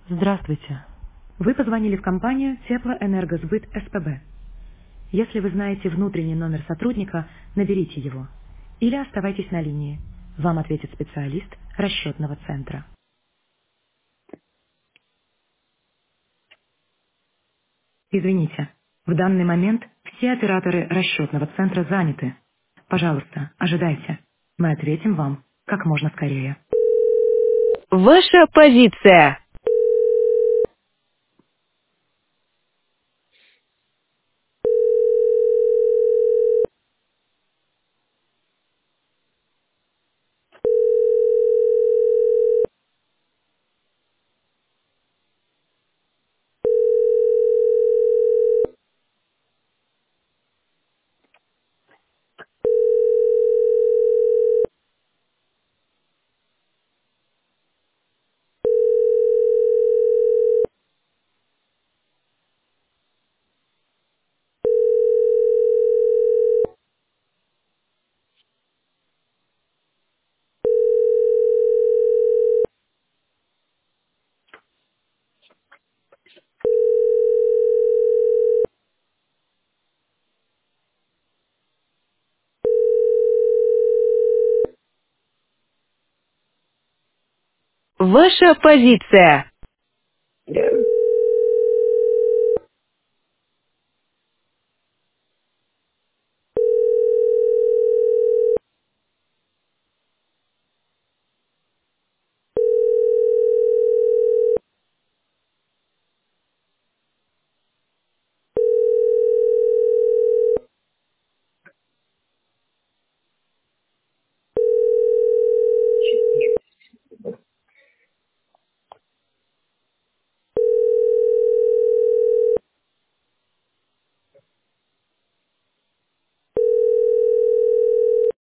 Здравствуйте. Вы позвонили в компанию Теплоэнергосбыт СПБ. Если вы знаете внутренний номер сотрудника, наберите его. Или оставайтесь на линии. Вам ответит специалист расчетного центра. Извините, в данный момент все операторы расчетного центра заняты. Пожалуйста, ожидайте. Мы ответим вам как можно скорее. Ваша позиция. Ваша позиция.